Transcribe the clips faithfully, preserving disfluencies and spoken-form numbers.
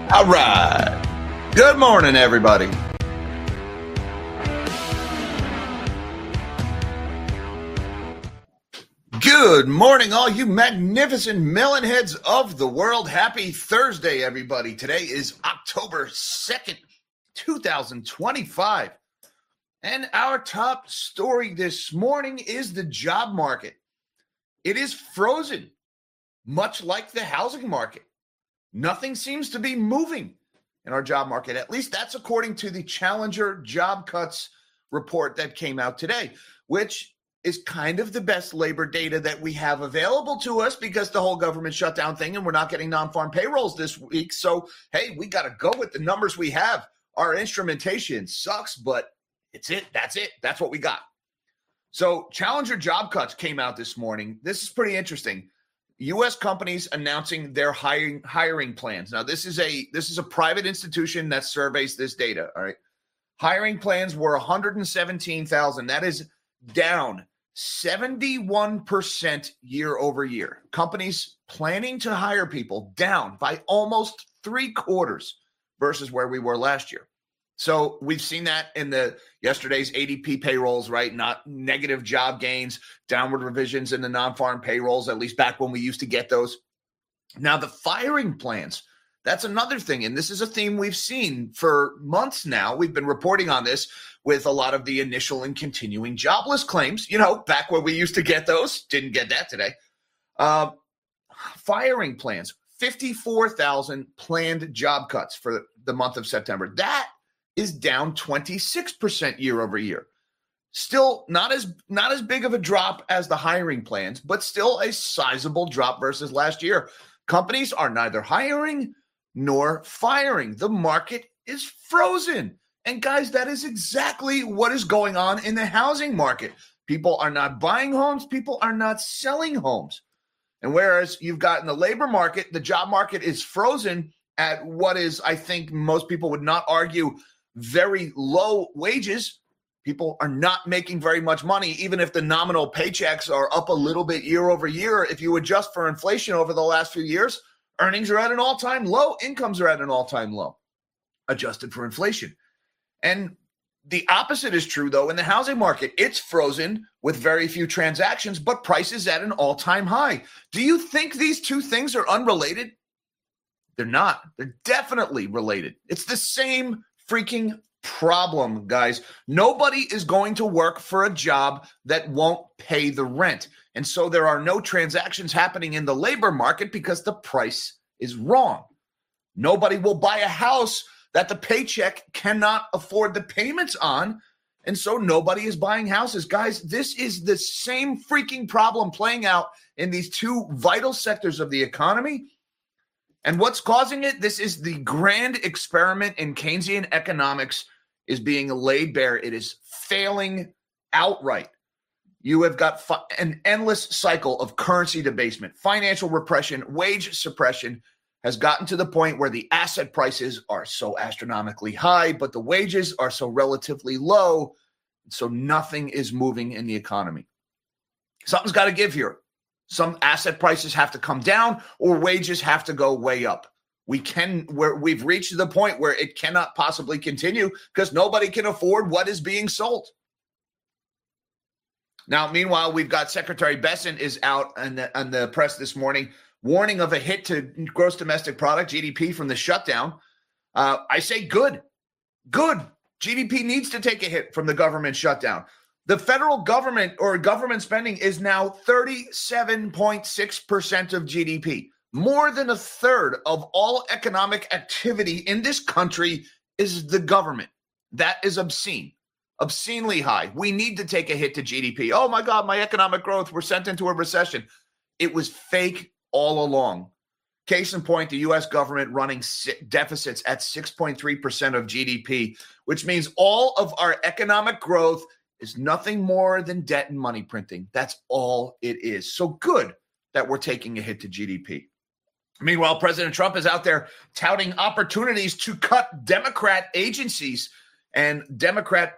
All right. Good morning, everybody. Good morning, all you magnificent melon heads of the world. Happy Thursday, everybody. Today is October second, two thousand twenty-five. And our top story this morning is the job market. It is frozen, much like the housing market. Nothing seems to be moving in our job market. At least that's according to the Challenger Job Cuts report that came out today, which is kind of the best labor data that we have available to us because the whole government shutdown thing and we're not getting non-farm payrolls this week. So, hey, we got to go with the numbers we have. Our instrumentation sucks, but it's it. That's it. That's what we got. So Challenger Job Cuts came out this morning. This is pretty interesting. U S companies announcing their hiring hiring plans. Now, this is a this is a private institution that surveys this data. All right. Hiring plans were one hundred seventeen thousand. That is down seventy-one percent year over year. Companies planning to hire people down by almost three quarters versus where we were last year. So we've seen that in the yesterday's A D P payrolls, right? Not negative job gains, downward revisions in the non-farm payrolls, at least back when we used to get those. Now the firing plans, that's another thing. And this is a theme we've seen for months now. We've been reporting on this with a lot of the initial and continuing jobless claims, you know, back when we used to get those. Didn't get that today. Uh, firing plans, fifty-four thousand planned job cuts for the month of September. That is down twenty-six percent year over year. Still not as not as big of a drop as the hiring plans, but still a sizable drop versus last year. Companies are neither hiring nor firing. The market is frozen. And guys, that is exactly what is going on in the housing market. People are not buying homes. People are not selling homes. And whereas you've got in the labor market, the job market is frozen at what is, I think most people would not argue, very low wages. People are not making very much money, even if the nominal paychecks are up a little bit year over year. If you adjust for inflation over the last few years, earnings are at an all-time low. Incomes are at an all-time low, adjusted for inflation. And the opposite is true, though, in the housing market. It's frozen with very few transactions, but prices at an all-time high. Do you think these two things are unrelated? They're not. They're definitely related. It's the same freaking problem, guys. Nobody is going to work for a job that won't pay the rent. And so there are no transactions happening in the labor market because the price is wrong. Nobody will buy a house that the paycheck cannot afford the payments on. And so nobody is buying houses. Guys, this is the same freaking problem playing out in these two vital sectors of the economy. And what's causing it? This is the grand experiment in Keynesian economics is being laid bare. It is failing outright. You have got fi- an endless cycle of currency debasement, financial repression, wage suppression has gotten to the point where the asset prices are so astronomically high, but the wages are so relatively low, so nothing is moving in the economy. Something's got to give here. Some asset prices have to come down or wages have to go way up. We can, where we've reached the point where it cannot possibly continue because nobody can afford what is being sold. Now, meanwhile, we've got Secretary Bessent is out on the, on the press this morning, warning of a hit to gross domestic product, G D P, from the shutdown. Uh, I say good, good. G D P needs to take a hit from the government shutdown. The federal government or government spending is now thirty-seven point six percent of G D P. More than a third of all economic activity in this country is the government. That is obscene, obscenely high. We need to take a hit to G D P. Oh my God, my economic growth, we're sent into a recession. It was fake all along. Case in point, the U S government running deficits at six point three percent of G D P, which means all of our economic growth is nothing more than debt and money printing. That's all it is. So good that we're taking a hit to G D P. Meanwhile, President Trump is out there touting opportunities to cut Democrat agencies and Democrat pet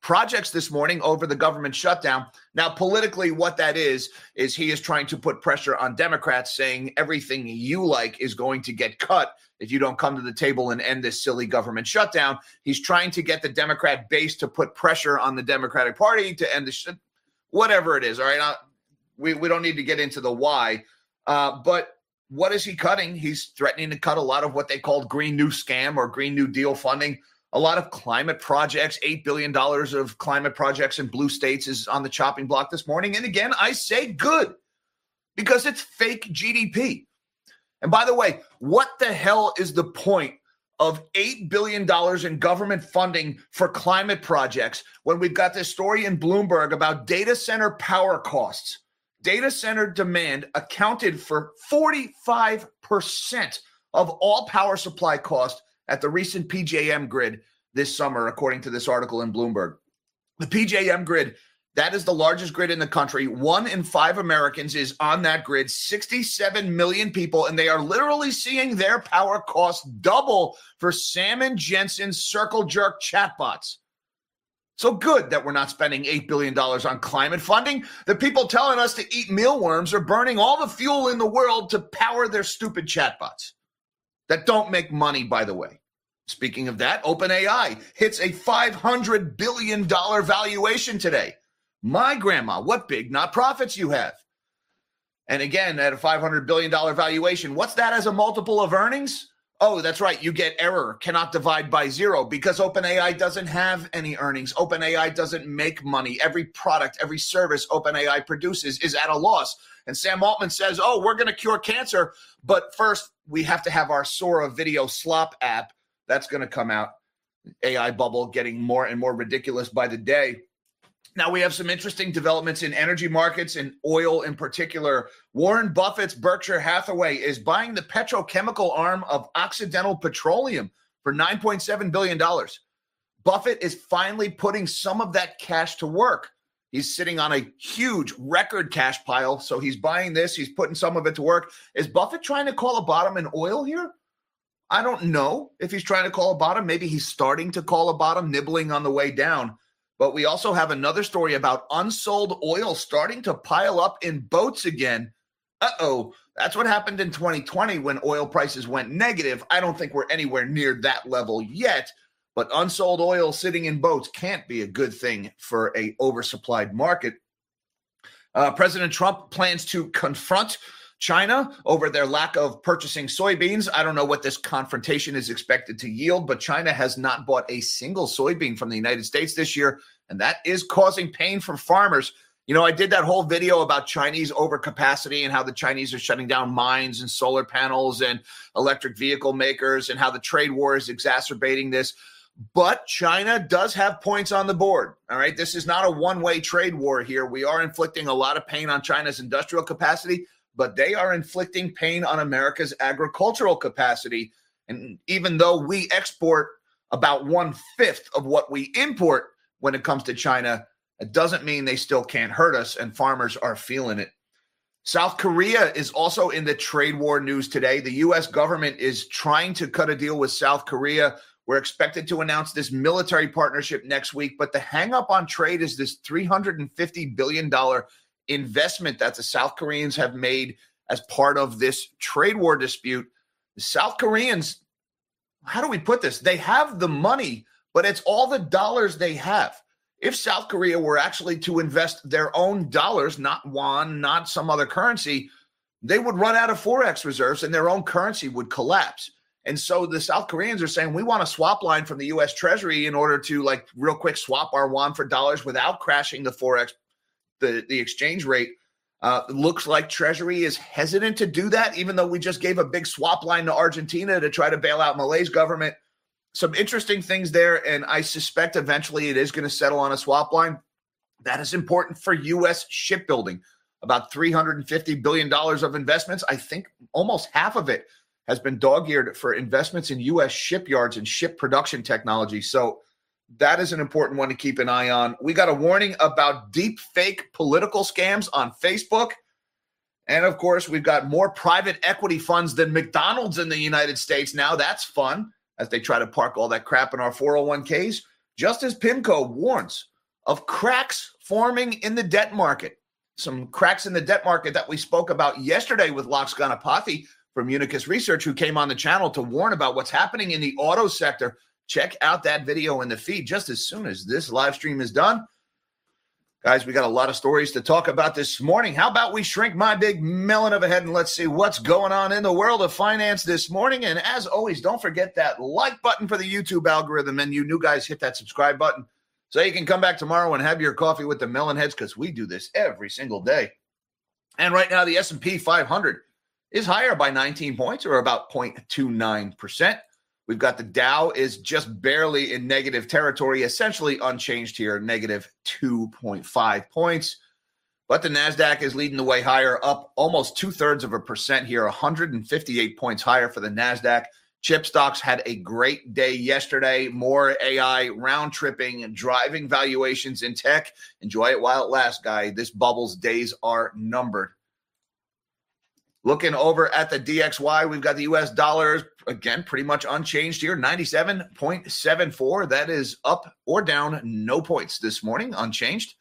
projects this morning over the government shutdown. Now, politically, what that is, is he is trying to put pressure on Democrats, saying everything you like is going to get cut if you don't come to the table and end this silly government shutdown. He's trying to get the Democrat base to put pressure on the Democratic Party to end the sh- whatever it is. All right. Now, we, we don't need to get into the why, uh, but what is he cutting? He's threatening to cut a lot of what they called Green New Scam or Green New Deal funding. A lot of climate projects, eight billion dollars of climate projects in blue states is on the chopping block this morning. And again, I say good because it's fake G D P. And by the way, what the hell is the point of eight billion dollars in government funding for climate projects when we've got this story in Bloomberg about data center power costs? Data center demand accounted for forty-five percent of all power supply costs at the recent P J M grid this summer, according to this article in Bloomberg. The P J M grid, that is the largest grid in the country. One in five Americans is on that grid, sixty-seven million people, and they are literally seeing their power costs double for Sam and Jensen's circle jerk chatbots. So good that we're not spending eight billion dollars on climate funding. The people telling us to eat mealworms are burning all the fuel in the world to power their stupid chatbots that don't make money, by the way. Speaking of that, OpenAI hits a five hundred billion dollars valuation today. My grandma, what big not profits you have. And again, at a five hundred billion dollars valuation, what's that as a multiple of earnings? Oh, that's right. You get error, cannot divide by zero, because OpenAI doesn't have any earnings. OpenAI doesn't make money. Every product, every service OpenAI produces is at a loss. And Sam Altman says, oh, we're going to cure cancer, but first we have to have our Sora video slop app. That's going to come out. A I bubble getting more and more ridiculous by the day. Now, we have some interesting developments in energy markets and oil in particular. Warren Buffett's Berkshire Hathaway is buying the petrochemical arm of Occidental Petroleum for nine point seven billion dollars. Buffett is finally putting some of that cash to work. He's sitting on a huge record cash pile, so he's buying this. He's putting some of it to work. Is Buffett trying to call a bottom in oil here? I don't know if he's trying to call a bottom. Maybe he's starting to call a bottom, nibbling on the way down. But we also have another story about unsold oil starting to pile up in boats again. Uh-oh, that's what happened in twenty twenty when oil prices went negative. I don't think we're anywhere near that level yet, but unsold oil sitting in boats can't be a good thing for a oversupplied market. Uh, President Trump plans to confront China over their lack of purchasing soybeans. I don't know what this confrontation is expected to yield, but China has not bought a single soybean from the United States this year, and that is causing pain for farmers. You know, I did that whole video about Chinese overcapacity and how the Chinese are shutting down mines and solar panels and electric vehicle makers and how the trade war is exacerbating this. But China does have points on the board. All right, this is not a one-way trade war here. We are inflicting a lot of pain on China's industrial capacity, but they are inflicting pain on America's agricultural capacity. And even though we export about one-fifth of what we import when it comes to China, it doesn't mean they still can't hurt us, and farmers are feeling it. South Korea is also in the trade war news today. The U S government is trying to cut a deal with South Korea. We're expected to announce this military partnership next week, but the hang-up on trade is this three hundred fifty billion dollars investment that the South Koreans have made as part of this trade war dispute. The South Koreans, how do we put this? They have the money, but it's all the dollars they have. If South Korea were actually to invest their own dollars, not won, not some other currency, they would run out of forex reserves and their own currency would collapse. And so the South Koreans are saying, we want a swap line from the U S Treasury in order to, like, real quick swap our won for dollars without crashing the forex The, the exchange rate. Uh, looks like Treasury is hesitant to do that, even though we just gave a big swap line to Argentina to try to bail out Malay's government. Some interesting things there, and I suspect eventually it is going to settle on a swap line. That is important for U S shipbuilding. About three hundred fifty billion dollars of investments. I think almost half of it has been dog-eared for investments in U S shipyards and ship production technology. So that is an important one to keep an eye on. We got a warning about deep fake political scams on Facebook. And of course, we've got more private equity funds than McDonald's in the United States now. That's fun as they try to park all that crap in our four oh one k's. Just as PIMCO warns of cracks forming in the debt market. Some cracks in the debt market that we spoke about yesterday with Lax Ganapathy from Unicus Research, who came on the channel to warn about what's happening in the auto sector. Check out that video in the feed just as soon as this live stream is done. Guys, we got a lot of stories to talk about this morning. How about we shrink my big melon of a head and let's see what's going on in the world of finance this morning. And as always, don't forget that like button for the YouTube algorithm. And you new guys, hit that subscribe button so you can come back tomorrow and have your coffee with the melon heads, because we do this every single day. And right now, the S and P five hundred is higher by nineteen points, or about zero point two nine percent. We've got the Dow is just barely in negative territory, essentially unchanged here, negative two point five points. But the NASDAQ is leading the way higher, up almost two-thirds of a percent here, one hundred fifty-eight points higher for the NASDAQ. Chip stocks had a great day yesterday. More A I round-tripping and driving valuations in tech. Enjoy it while it lasts, guy. This bubble's days are numbered. Looking over at the D X Y, we've got the U S dollars, again, pretty much unchanged here, ninety-seven point seven four. That is up or down, no points this morning, unchanged.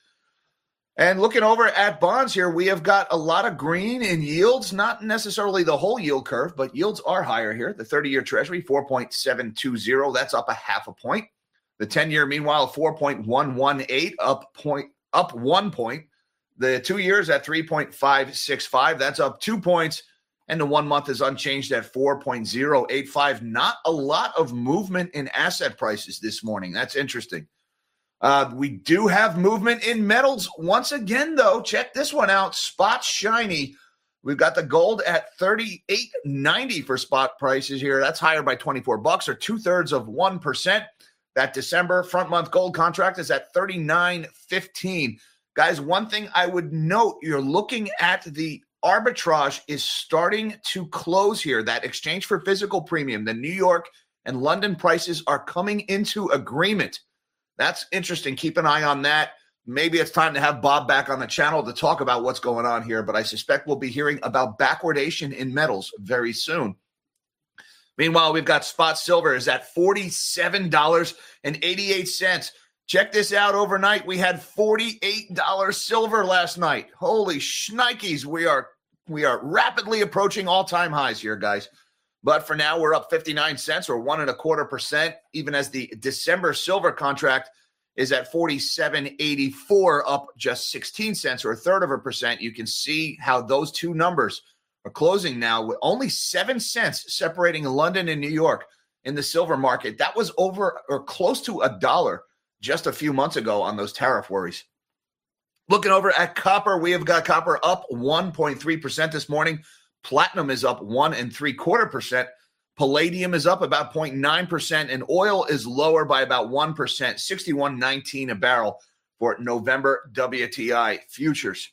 And looking over at bonds here, we have got a lot of green in yields, not necessarily the whole yield curve, but yields are higher here. The thirty-year Treasury, four point seven two zero, that's up a half a point. The ten-year, meanwhile, four point one one eight, up point, up one point. The two years at three point five six five, that's up two points. And the one month is unchanged at four point zero eight five. Not a lot of movement in asset prices this morning. That's interesting. Uh, we do have movement in metals once again, though. Check this one out. Spot shiny. We've got the gold at thirty-eight ninety for spot prices here. That's higher by twenty-four bucks, or two-thirds of one percent. That December front month gold contract is at thirty-nine fifteen. Guys, one thing I would note, you're looking at the arbitrage is starting to close here. That exchange for physical premium, the New York and London prices are coming into agreement. That's interesting. Keep an eye on that. Maybe it's time to have Bob back on the channel to talk about what's going on here, but I suspect we'll be hearing about backwardation in metals very soon. Meanwhile, we've got spot silver is at forty-seven dollars and eighty-eight cents. Check this out. Overnight, we had forty-eight dollars silver last night. Holy shnikes. We are we are rapidly approaching all-time highs here, guys. But for now, we're up fifty-nine cents, or one and a quarter percent, even as the December silver contract is at forty-seven eighty-four, up just sixteen cents, or a third of a percent. You can see how those two numbers are closing now with only seven cents separating London and New York in the silver market. That was over or close to a dollar just a few months ago on those tariff worries. Looking over at copper, we have got copper up one point three percent this morning. Platinum is up one and three quarter percent. Palladium is up about zero point nine percent, and oil is lower by about one percent, sixty-one nineteen a barrel for November W T I futures.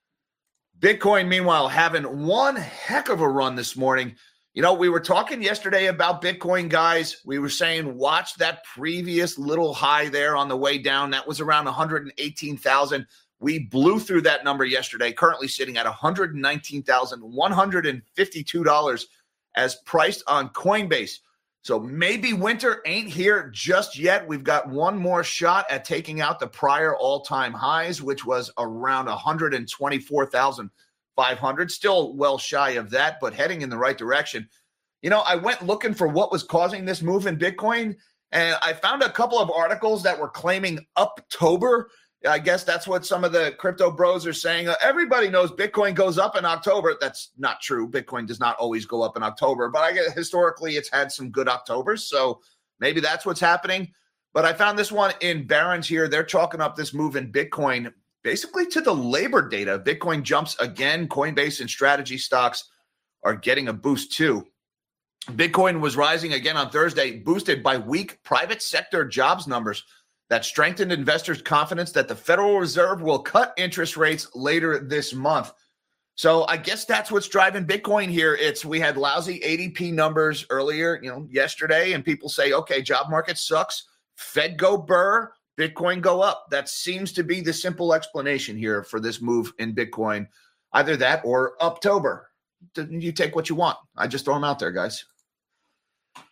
Bitcoin, meanwhile, having one heck of a run this morning. You know, we were talking yesterday about Bitcoin, guys. We were saying, watch that previous little high there on the way down. That was around one hundred eighteen thousand. We blew through that number yesterday, currently sitting at one hundred nineteen thousand one hundred fifty-two dollars as priced on Coinbase. So maybe winter ain't here just yet. We've got one more shot at taking out the prior all-time highs, which was around one hundred twenty-four thousand five hundred, still well shy of that, but heading in the right direction. You know, I went looking for what was causing this move in Bitcoin, and I found a couple of articles that were claiming Uptober. I guess that's what some of the crypto bros are saying. Uh, everybody knows Bitcoin goes up in October. That's not true. Bitcoin does not always go up in October, but I guess historically it's had some good Octobers, so maybe that's what's happening. But I found this one in Barron's here. They're chalking up this move in Bitcoin basically to the labor data. Bitcoin jumps again. Coinbase and strategy stocks are getting a boost too. Bitcoin was rising again on Thursday, boosted by weak private sector jobs numbers that strengthened investors' confidence that the Federal Reserve will cut interest rates later this month. So I guess that's what's driving Bitcoin here. It's we had lousy A D P numbers earlier, you know, yesterday, and people say, okay, job market sucks. Fed go burr. Bitcoin go up. That seems to be the simple explanation here for this move in Bitcoin. Either that or Uptober. You take what you want. I just throw them out there, guys.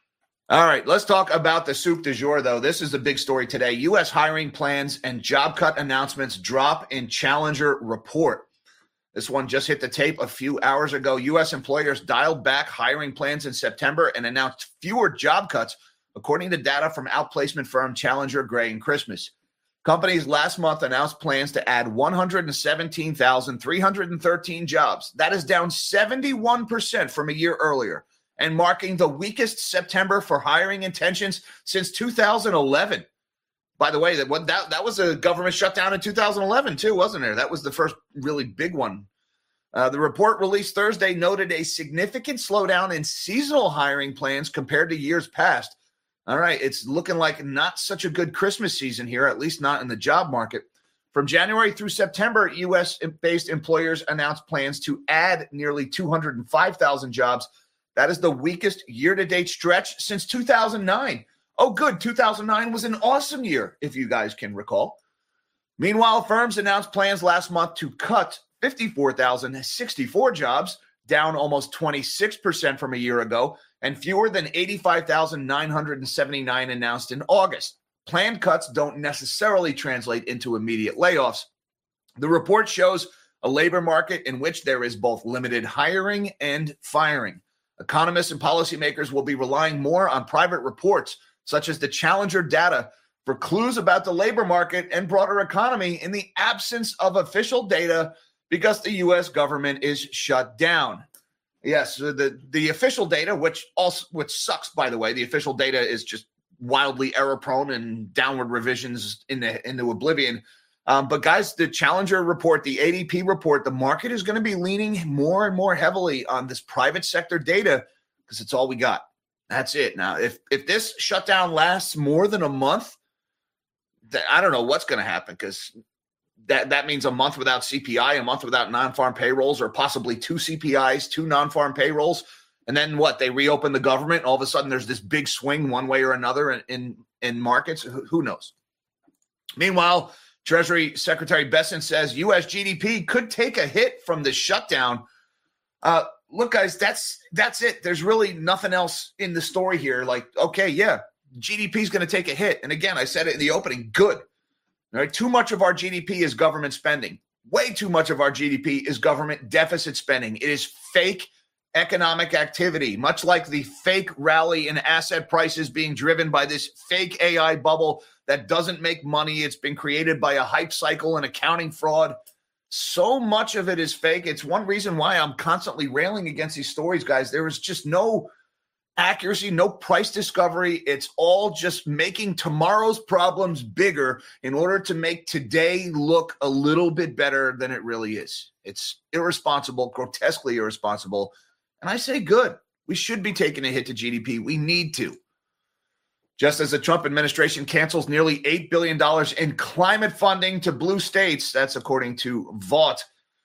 All right, let's talk about the soup du jour, though. This is the big story today. U S hiring plans and job cut announcements drop in Challenger report. This one just hit the tape a few hours ago. U S employers dialed back hiring plans in September and announced fewer job cuts, according to data from outplacement firm Challenger, Gray and Christmas. Companies last month announced plans to add one hundred seventeen thousand three hundred thirteen jobs. That is down seventy-one percent from a year earlier, and marking the weakest September for hiring intentions since two thousand eleven. By the way, that that that was a government shutdown in two thousand eleven too, wasn't there? That was the first really big one. Uh, the report released Thursday noted a significant slowdown in seasonal hiring plans compared to years past. All right, it's looking like not such a good Christmas season here, at least not in the job market. From January through September, U S-based employers announced plans to add nearly two hundred five thousand jobs. That is the weakest year-to-date stretch since two thousand nine. Oh, good. two thousand nine was an awesome year, if you guys can recall. Meanwhile, firms announced plans last month to cut fifty-four thousand sixty-four jobs, down almost twenty-six percent from a year ago, and fewer than eighty-five thousand nine hundred seventy-nine announced in August. Planned cuts don't necessarily translate into immediate layoffs. The report shows a labor market in which there is both limited hiring and firing. Economists and policymakers will be relying more on private reports, such as the Challenger data, for clues about the labor market and broader economy in the absence of official data because the U S government is shut down. Yes, the, the official data, which also which sucks, by the way, the official data is just wildly error-prone and downward revisions in the, into oblivion. Um, but guys, the Challenger report, the A D P report, the market is going to be leaning more and more heavily on this private sector data because it's all we got. That's it. Now, if if this shutdown lasts more than a month, th- I don't know what's going to happen, because that, that means a month without C P I, a month without non-farm payrolls, or possibly two C P Is, two non-farm payrolls. And then what? They reopen the government. All of a sudden, there's this big swing one way or another in, in, in markets. Who, who knows? Meanwhile, Treasury Secretary Bessent says U S G D P could take a hit from the shutdown. Uh, look, guys, that's that's it. There's really nothing else in the story here. Like, okay, yeah, G D P is going to take a hit. And again, I said it in the opening, good. All right, too much of our G D P is government spending. Way too much of our G D P is government deficit spending. It is fake economic activity, much like the fake rally in asset prices being driven by this fake A I bubble that doesn't make money. It's been created by a hype cycle and accounting fraud. So much of it is fake. It's one reason why I'm constantly railing against these stories, guys. There is just no accuracy, no price discovery. It's all just making tomorrow's problems bigger in order to make today look a little bit better than it really is. It's irresponsible, grotesquely irresponsible. And I say good. We should be taking a hit to G D P. We need to. Just as the Trump administration cancels nearly eight billion dollars in climate funding to blue states, that's according to Vought.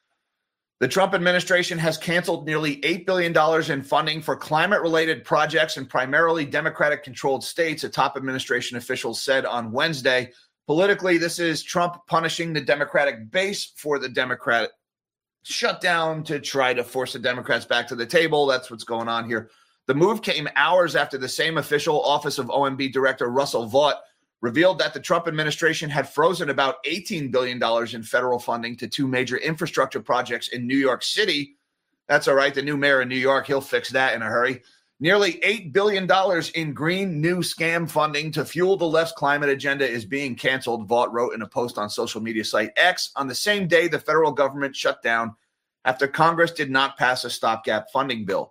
The Trump administration has canceled nearly eight billion dollars in funding for climate-related projects in primarily Democratic-controlled states, a top administration official said on Wednesday. Politically, this is Trump punishing the Democratic base for the Democratic shutdown to try to force the Democrats back to the table. That's what's going on here. The move came hours after the same official, Office of O M B Director Russell Vought, revealed that the Trump administration had frozen about eighteen billion dollars in federal funding to two major infrastructure projects in New York City. That's all right. The new mayor in New York, he'll fix that in a hurry. Nearly eight billion dollars in green new scam funding to fuel the left's climate agenda is being canceled, Vought wrote in a post on social media site X on the same day the federal government shut down after Congress did not pass a stopgap funding bill.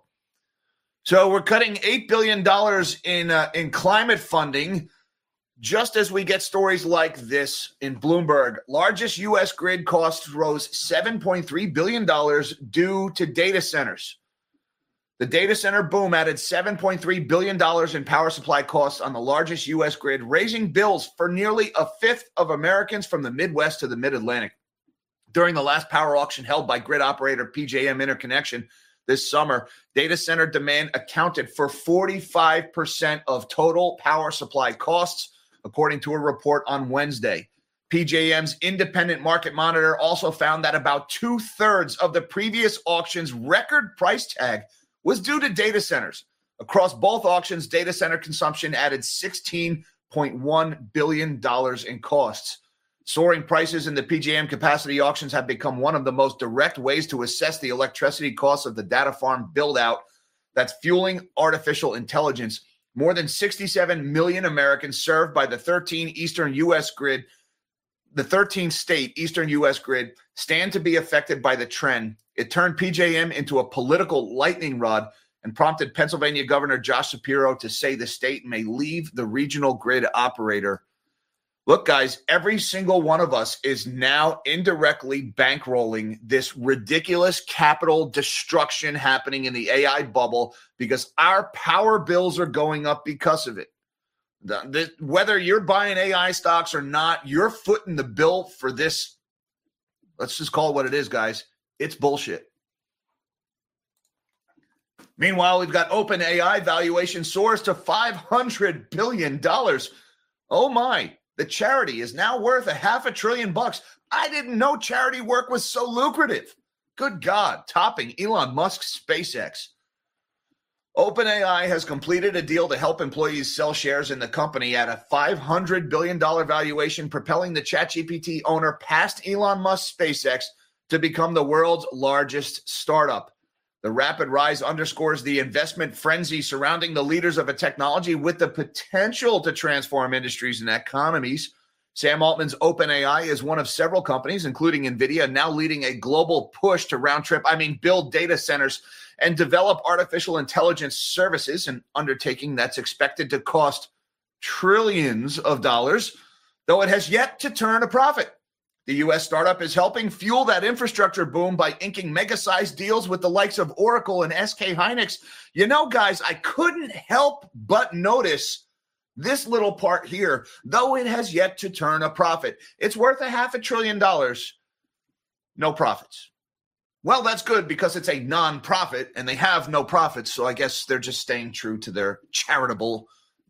So we're cutting eight billion dollars in uh, in climate funding just as we get stories like this in Bloomberg. Largest U S grid costs rose seven point three billion dollars due to data centers. The data center boom added seven point three billion dollars in power supply costs on the largest U S grid, raising bills for nearly a fifth of Americans from the Midwest to the Mid-Atlantic. During the last power auction held by grid operator P J M Interconnection this summer, data center demand accounted for forty-five percent of total power supply costs, according to a report on Wednesday. P J M's independent market monitor also found that about two-thirds of the previous auction's record price tag was due to data centers, Across both auctions, data center consumption added sixteen point one billion dollars in costs. Soaring prices in the P J M capacity auctions have become one of the most direct ways to assess the electricity costs of the data farm build-out that's fueling artificial intelligence. More than sixty-seven million Americans served by the thirteen Eastern U S grid, the thirteen state Eastern U S grid, stand to be affected by the trend. It turned P J M into a political lightning rod and prompted Pennsylvania Governor Josh Shapiro to say the state may leave the regional grid operator. Look, guys, every single one of us is now indirectly bankrolling this ridiculous capital destruction happening in the A I bubble because our power bills are going up because of it. The, the, whether you're buying A I stocks or not, you're footing the bill for this. Let's just call it what it is, guys. It's bullshit. Meanwhile, we've got OpenAI valuation soars to five hundred billion dollars. Oh, my. The charity is now worth a half a trillion bucks. I didn't know charity work was so lucrative. Good God, topping Elon Musk's SpaceX. OpenAI has completed a deal to help employees sell shares in the company at a five hundred billion dollars valuation, propelling the ChatGPT owner past Elon Musk's SpaceX to become the world's largest startup. The rapid rise underscores the investment frenzy surrounding the leaders of a technology with the potential to transform industries and economies. Sam Altman's OpenAI is one of several companies, including NVIDIA, now leading a global push to round trip, I mean, build data centers and develop artificial intelligence services, an undertaking that's expected to cost trillions of dollars, though it has yet to turn a profit. The U S startup is helping fuel that infrastructure boom by inking mega-sized deals with the likes of Oracle and S K Hynix. You know, guys, I couldn't help but notice this little part here, though it has yet to turn a profit. It's worth a half a trillion dollars, no profits. Well, that's good because it's a non-profit and they have no profits, so I guess they're just staying true to their charitable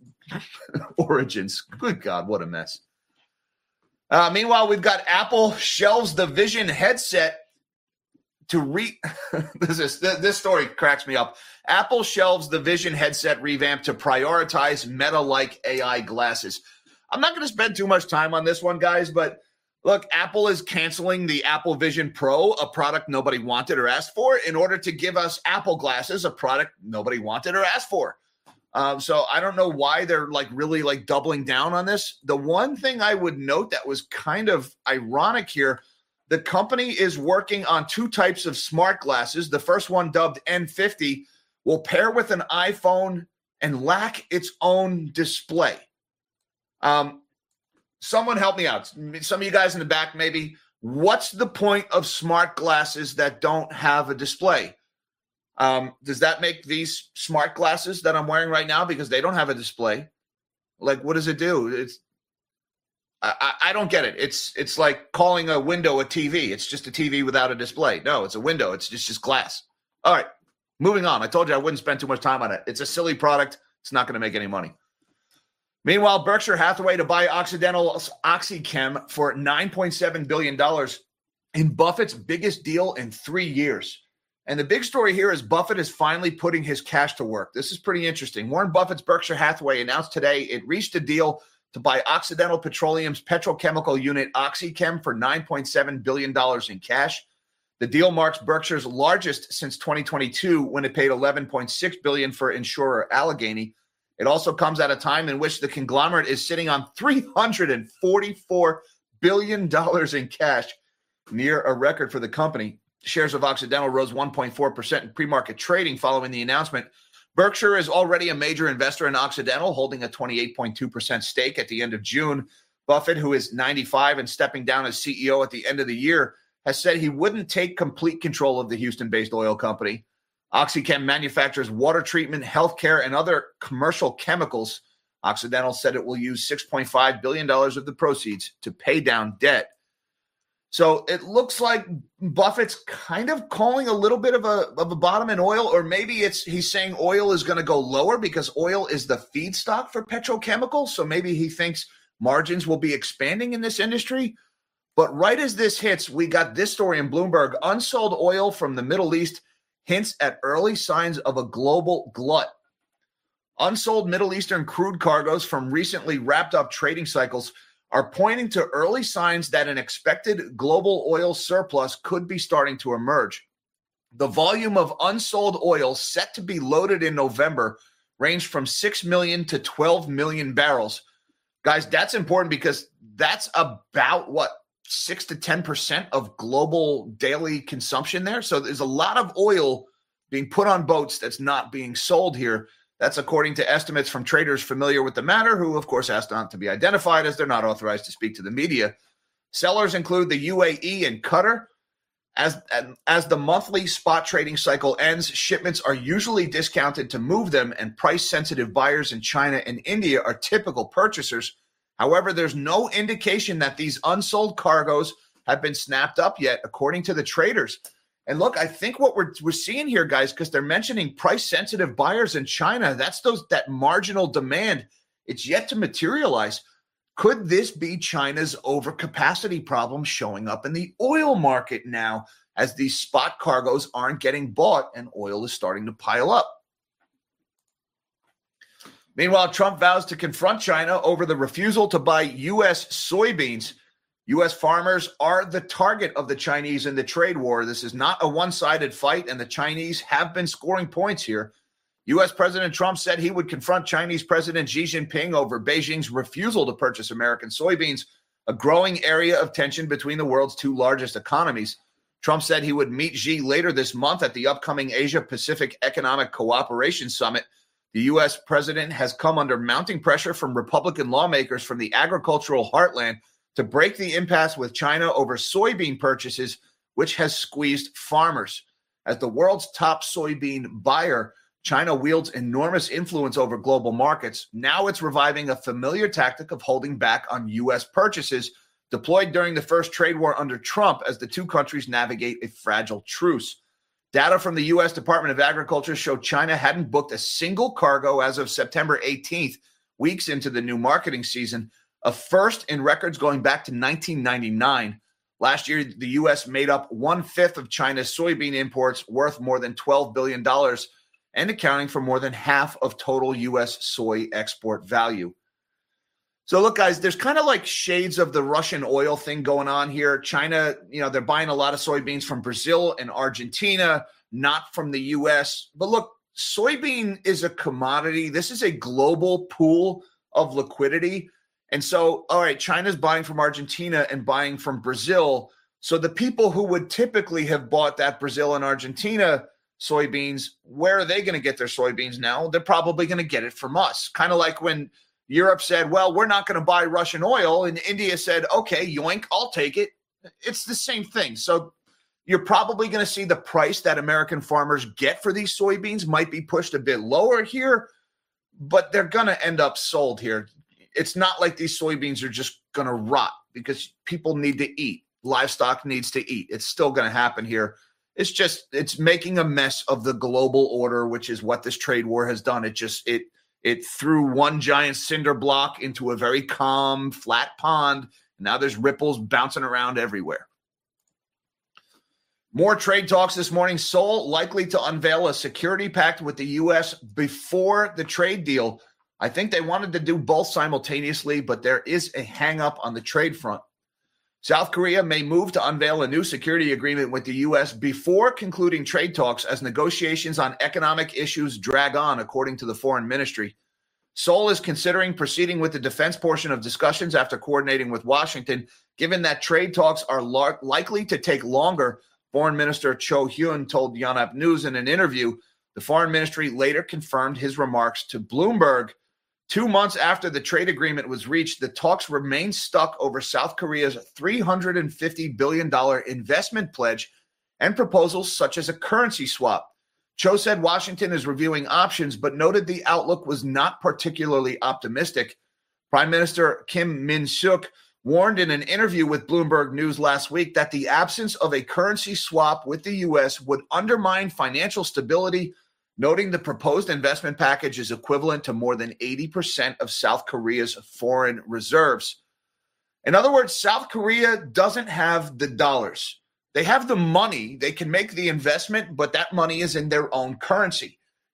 origins. Good God, what a mess. Uh, meanwhile, we've got Apple shelves the Vision headset to re. this is this story cracks me up. Apple shelves the Vision headset revamp to prioritize Meta-like A I glasses. I'm not going to spend too much time on this one, guys, but look, Apple is canceling the Apple Vision Pro, a product nobody wanted or asked for, in order to give us Apple glasses, a product nobody wanted or asked for. Um, so I don't know why they're like really like doubling down on this. The one thing I would note that was kind of ironic here, the company is working on two types of smart glasses. The first one, dubbed N fifty, will pair with an iPhone and lack its own display. Um, someone help me out. Some of you guys in the back, maybe. What's the point of smart glasses that don't have a display? Um, does that make these smart glasses that I'm wearing right now because they don't have a display? Like, what does it do? It's I, I don't get it. It's it's like calling a window a T V. It's just a T V without a display. No, it's a window. It's just, just glass. All right, moving on. I told you I wouldn't spend too much time on it. It's a silly product. It's not going to make any money. Meanwhile, Berkshire Hathaway to buy Occidental's OxyChem for nine point seven billion dollars in Buffett's biggest deal in three years. And the big story here is Buffett is finally putting his cash to work. This is pretty interesting. Warren Buffett's Berkshire Hathaway announced today it reached a deal to buy Occidental Petroleum's petrochemical unit OxyChem for nine point seven billion dollars in cash. The deal marks Berkshire's largest since twenty twenty-two when it paid eleven point six billion dollars for insurer Allegheny. It also comes at a time in which the conglomerate is sitting on three hundred forty-four billion dollars in cash, near a record for the company. Shares of Occidental rose one point four percent in pre-market trading following the announcement. Berkshire is already a major investor in Occidental, holding a twenty-eight point two percent stake at the end of June. Buffett, who is ninety-five and stepping down as C E O at the end of the year, has said he wouldn't take complete control of the Houston-based oil company. OxyChem manufactures water treatment, healthcare, and other commercial chemicals. Occidental said it will use six point five billion dollars of the proceeds to pay down debt. So it looks like Buffett's kind of calling a little bit of a of a bottom in oil, or maybe it's he's saying oil is going to go lower because oil is the feedstock for petrochemicals. So maybe he thinks margins will be expanding in this industry. But right as this hits, we got this story in Bloomberg. Unsold oil from the Middle East hints at early signs of a global glut. Unsold Middle Eastern crude cargoes from recently wrapped up trading cycles are pointing to early signs that an expected global oil surplus could be starting to emerge. The volume of unsold oil set to be loaded in November ranged from six million to twelve million barrels. Guys, that's important because that's about what, six to ten percent of global daily consumption there. So there's a lot of oil being put on boats that's not being sold here. That's according to estimates from traders familiar with the matter, who, of course, asked not to be identified as they're not authorized to speak to the media. Sellers include the U A E and Qatar. As, as the monthly spot trading cycle ends, shipments are usually discounted to move them, and price-sensitive buyers in China and India are typical purchasers. However, there's no indication that these unsold cargoes have been snapped up yet, according to the traders. And look, I think what we're we're seeing here, guys, because they're mentioning price-sensitive buyers in China, that's those that marginal demand. It's yet to materialize. Could this be China's overcapacity problem showing up in the oil market now, as these spot cargoes aren't getting bought and oil is starting to pile up? Meanwhile, Trump vows to confront China over the refusal to buy U S soybeans. U S farmers are the target of the Chinese in the trade war. This is not a one-sided fight, and the Chinese have been scoring points here. U S President Trump said he would confront Chinese President Xi Jinping over Beijing's refusal to purchase American soybeans, a growing area of tension between the world's two largest economies. Trump said he would meet Xi later this month at the upcoming Asia-Pacific Economic Cooperation Summit. The U S president has come under mounting pressure from Republican lawmakers from the agricultural heartland to break the impasse with China over soybean purchases, which has squeezed farmers. As the world's top soybean buyer, China wields enormous influence over global markets. Now it's reviving a familiar tactic of holding back on U S purchases, deployed during the first trade war under Trump as the two countries navigate a fragile truce. Data from the U S Department of Agriculture showed China hadn't booked a single cargo as of September eighteenth, weeks into the new marketing season, a first in records going back to nineteen ninety-nine. Last year, the U S made up one-fifth of China's soybean imports, worth more than twelve billion dollars, and accounting for more than half of total U S soy export value. So look, guys, there's kind of like shades of the Russian oil thing going on here. China, you know, they're buying a lot of soybeans from Brazil and Argentina, not from the U S. But look, soybean is a commodity. This is a global pool of liquidity. And so, all right, China's buying from Argentina and buying from Brazil. So the people who would typically have bought that Brazil and Argentina soybeans, where are they going to get their soybeans now? They're probably going to get it from us. Kind of like when Europe said, well, we're not going to buy Russian oil, and India said, okay, yoink, I'll take it. It's the same thing. So you're probably going to see the price that American farmers get for these soybeans might be pushed a bit lower here, but they're going to end up sold here. It's not like these soybeans are just going to rot, because people need to eat. Livestock needs to eat. It's still going to happen here. It's just, it's making a mess of the global order, which is what this trade war has done. It just, it, it threw one giant cinder block into a very calm, flat pond. Now there's ripples bouncing around everywhere. More trade talks this morning. Seoul likely to unveil a security pact with the U S before the trade deal. I think they wanted to do both simultaneously, but there is a hang-up on the trade front. South Korea may move to unveil a new security agreement with the U S before concluding trade talks as negotiations on economic issues drag on, according to the foreign ministry. Seoul is considering proceeding with the defense portion of discussions after coordinating with Washington, given that trade talks are lar- likely to take longer. Foreign Minister Cho Hyun told Yonhap News in an interview. The foreign ministry later confirmed his remarks to Bloomberg. Two months after the trade agreement was reached, the talks remain stuck over South Korea's three hundred fifty billion dollars investment pledge and proposals such as a currency swap. Cho said Washington is reviewing options, but noted the outlook was not particularly optimistic. Prime Minister Kim Min-suk warned in an interview with Bloomberg News last week that the absence of a currency swap with the U S would undermine financial stability, noting the proposed investment package is equivalent to more than eighty percent of South Korea's foreign reserves. In other words, South Korea doesn't have the dollars. They have the money. They can make the investment, but that money is in their own currency.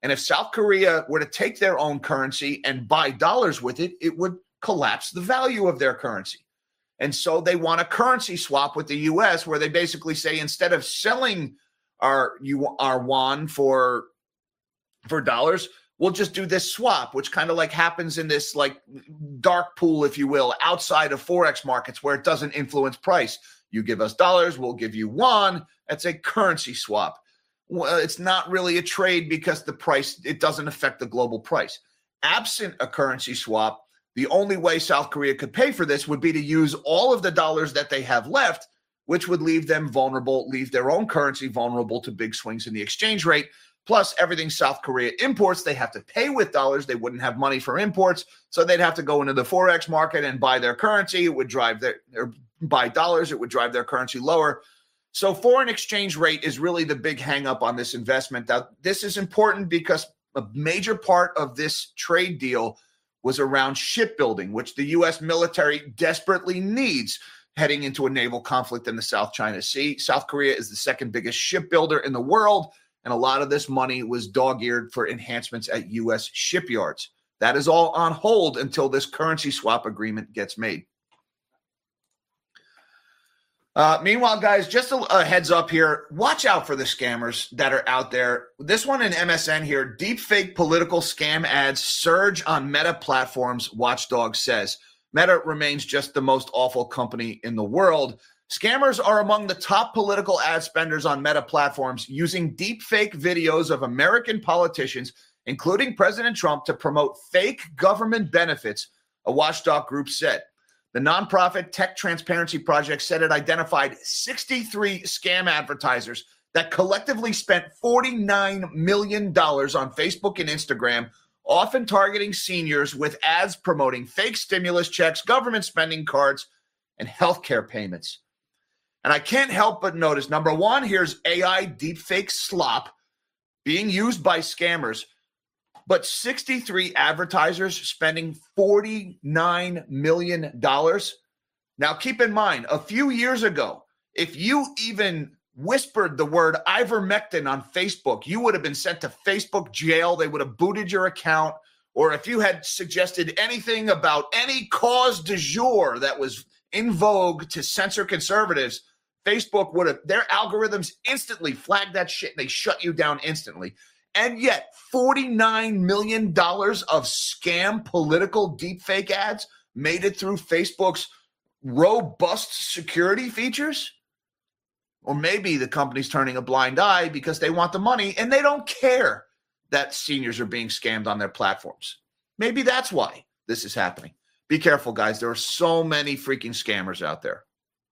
And if South Korea were to take their own currency and buy dollars with it, it would collapse the value of their currency. And so they want a currency swap with the U S where they basically say, instead of selling our, our yuan for, for dollars, we'll just do this swap, which kind of like happens in this like dark pool, if you will, outside of Forex markets where it doesn't influence price. You give us dollars, we'll give you yuan. That's a currency swap. Well, it's not really a trade because the price, it doesn't affect the global price. Absent a currency swap, the only way South Korea could pay for this would be to use all of the dollars that they have left, which would leave them vulnerable, leave their own currency vulnerable to big swings in the exchange rate. Plus, everything South Korea imports, they have to pay with dollars. They wouldn't have money for imports, so they'd have to go into the Forex market and buy their currency. It would drive their, or buy dollars. It would drive their currency lower. So foreign exchange rate is really the big hang up on this investment. Now, this is important because a major part of this trade deal was around shipbuilding, which the U S military desperately needs heading into a naval conflict in the South China Sea. South Korea is the second biggest shipbuilder in the world, and a lot of this money was dog-eared for enhancements at U S shipyards. That is all on hold until this currency swap agreement gets made. Uh, meanwhile, guys, just a, a heads up here. Watch out for the scammers that are out there. This one in M S N here, deepfake political scam ads surge on Meta platforms, Watchdog says. Meta remains just the most awful company in the world. Scammers are among the top political ad spenders on Meta platforms, using deepfake videos of American politicians, including President Trump, to promote fake government benefits, a Watchdog group said. The nonprofit Tech Transparency Project said it identified sixty-three scam advertisers that collectively spent forty-nine million dollars on Facebook and Instagram, often targeting seniors with ads promoting fake stimulus checks, government spending cards, and healthcare payments. And I can't help but notice, number one, here's A I deepfake slop being used by scammers. But sixty-three advertisers spending forty-nine million dollars. Now, keep in mind, a few years ago, if you even whispered the word ivermectin on Facebook, you would have been sent to Facebook jail. They would have booted your account. Or if you had suggested anything about any cause du jour that was in vogue to censor conservatives, Facebook would have, their algorithms instantly flagged that shit and they shut you down instantly. And yet, forty-nine million dollars of scam political deepfake ads made it through Facebook's robust security features? Or maybe the company's turning a blind eye because they want the money and they don't care that seniors are being scammed on their platforms. Maybe that's why this is happening. Be careful, guys. There are so many freaking scammers out there.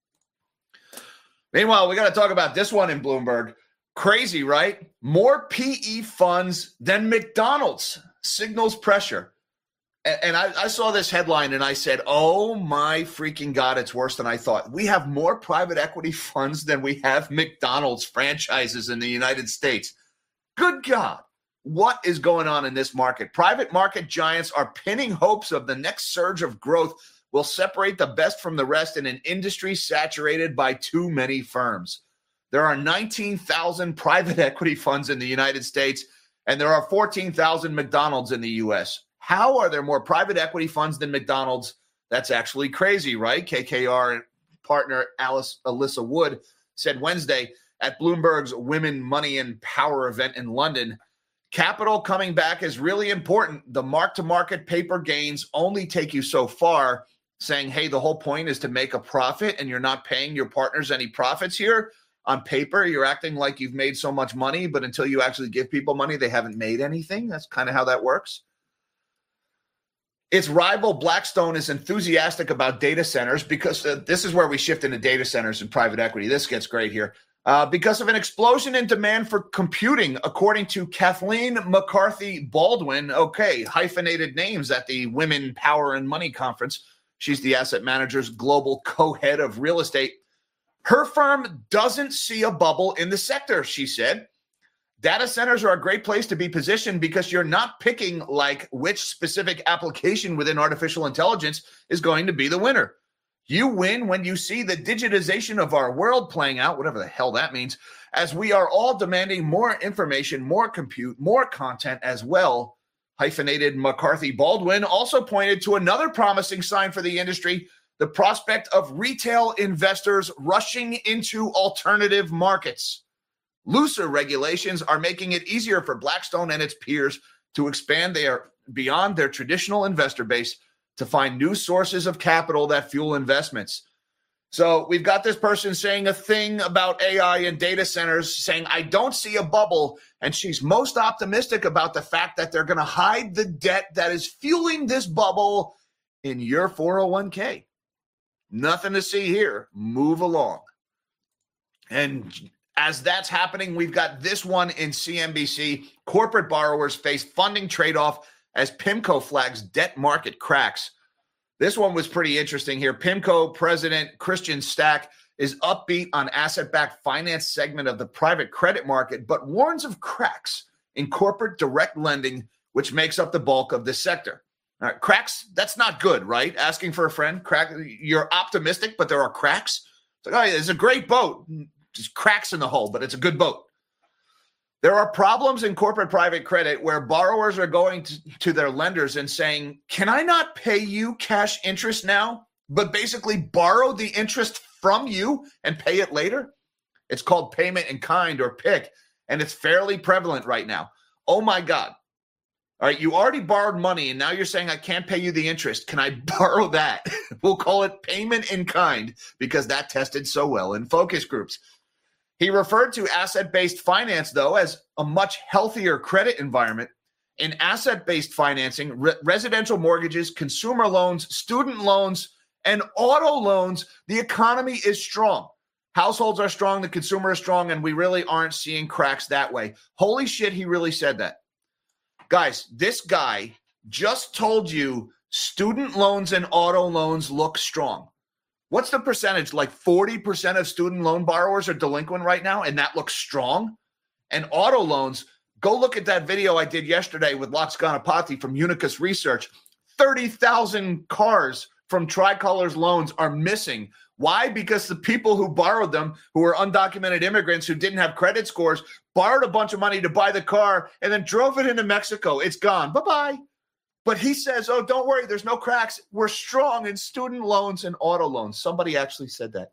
Meanwhile, we got to talk about this one in Bloomberg. Crazy, right? More P E funds than McDonald's signals pressure. And, and I, I saw this headline and I said, oh my freaking God, it's worse than I thought. We have more private equity funds than we have McDonald's franchises in the United States. Good God. What is going on in this market? Private market giants are pinning hopes of the next surge of growth will separate the best from the rest in an industry saturated by too many firms. There are nineteen thousand private equity funds in the United States, and there are fourteen thousand McDonald's in the U S. How are there more private equity funds than McDonald's? That's actually crazy, right? K K R partner Alice Alyssa Wood said Wednesday at Bloomberg's Women, Money, and Power event in London, capital coming back is really important. The mark-to-market paper gains only take you so far, saying, hey, the whole point is to make a profit, and you're not paying your partners any profits here. On paper, you're acting like you've made so much money, but until you actually give people money, they haven't made anything. That's kind of how that works. Its rival Blackstone is enthusiastic about data centers because uh, this is where we shift into data centers and private equity. This gets great here. Uh, because of an explosion in demand for computing, according to Kathleen McCarthy Baldwin. Okay, hyphenated names at the Women, Power, and Money Conference. She's the asset manager's global co-head of real estate. Her firm doesn't see a bubble in the sector, she said. Data centers are a great place to be positioned because you're not picking like which specific application within artificial intelligence is going to be the winner. You win when you see the digitization of our world playing out, whatever the hell that means, as we are all demanding more information, more compute, more content as well. Hyphenated McCarthy Baldwin also pointed to another promising sign for the industry, the prospect of retail investors rushing into alternative markets. Looser regulations are making it easier for Blackstone and its peers to expand their beyond their traditional investor base to find new sources of capital that fuel investments. So we've got this person saying a thing about A I and data centers, saying, I don't see a bubble. And she's most optimistic about the fact that they're going to hide the debt that is fueling this bubble in your four oh one k. Nothing to see here. Move along. And as that's happening, we've got this one in C N B C. Corporate borrowers face funding trade-off as PIMCO flags debt market cracks. This one was pretty interesting here. PIMCO President Christian Stack is upbeat on asset-backed finance segment of the private credit market, but warns of cracks in corporate direct lending, which makes up the bulk of this sector. All right, cracks, that's not good, right? Asking for a friend, crack. You're optimistic, but there are cracks. It's like, oh, it's a great boat. Just cracks in the hull, but it's a good boat. There are problems in corporate private credit where borrowers are going to, to their lenders and saying, can I not pay you cash interest now, but basically borrow the interest from you and pay it later? It's called payment in kind or P I C, and it's fairly prevalent right now. Oh my God. All right, you already borrowed money, and now you're saying I can't pay you the interest. Can I borrow that? We'll call it payment in kind because that tested so well in focus groups. He referred to asset-based finance, though, as a much healthier credit environment. In asset-based financing, re- residential mortgages, consumer loans, student loans, and auto loans, the economy is strong. Households are strong, the consumer is strong, and we really aren't seeing cracks that way. Holy shit, he really said that. Guys, this guy just told you student loans and auto loans look strong. What's the percentage? Like forty percent of student loan borrowers are delinquent right now, and that looks strong. And auto loans, go look at that video I did yesterday with Lux Ganapathy from Unicus Research. thirty thousand cars from Tricolor's loans are missing. Why? Because the people who borrowed them, who were undocumented immigrants who didn't have credit scores, borrowed a bunch of money to buy the car and then drove it into Mexico. It's gone. Bye-bye. But he says, oh, don't worry, there's no cracks. We're strong in student loans and auto loans. Somebody actually said that.